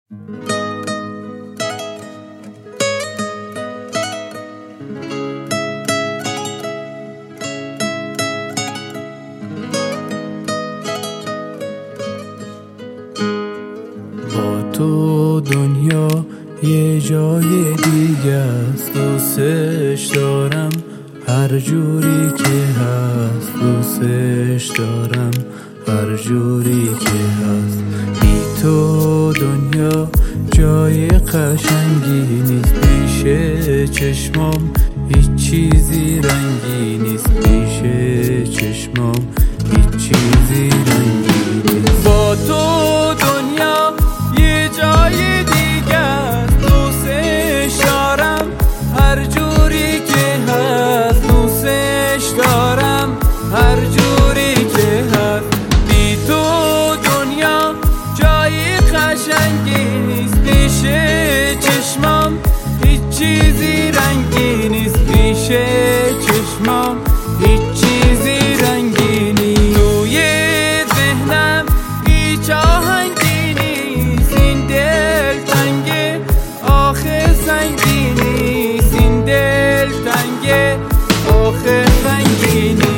با تو دنیا یه جای دیگه است، دوستش دارم هر جوری که هست، دوستش دارم هر جوری که هست. بی تو دنیا جای قشنگی نیست، پیش چشمام هیچ چیزی رنگی نیست، پیش چشمام هیچ چیزی رنگی نیست. با تو دنیا یه جای دیگه است، دوستش دارم هر جوری که هست، دوستش دارم هر جوری که هست. بی تو دنیا جای قشنگی نیست، پیش چشمام هیچ چیزی رنگی نیست، پیش چشمام هیچ چیزی رنگی نیست. توی ذهنم هیچ آهنگی نیست، این دل تنگه آخه سنگی نیست، این دل تنگه آخه سنگی نیست.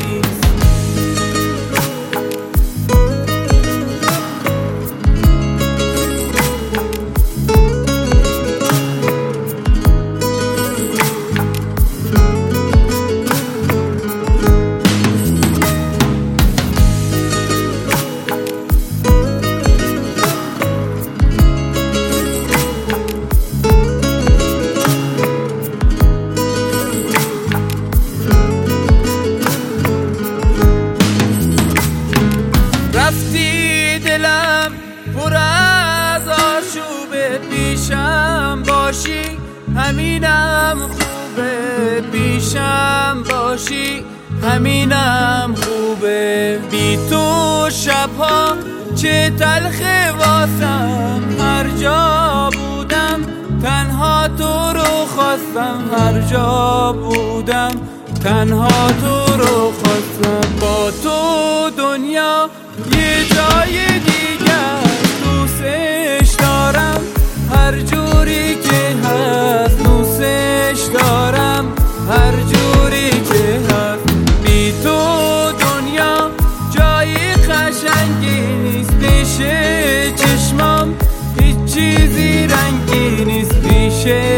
رفتی دلم پر از آشوبه، پیشم باشی همینم خوبه، پیشم باشی همینم خوبه. بی تو شبها چه تلخه واسم، هر جا بودم تنها تو رو خواستم، هر جا بودم تنها تو رو خواستم. با تو دنیا یه جای دیگه دوستش دارم هر جوری که هست، دوستش دارم هر جوری که هست. بی تو دنیا جای قشنگی نیست، پیش چشمام هیچ چیزی رنگی نیست، پیش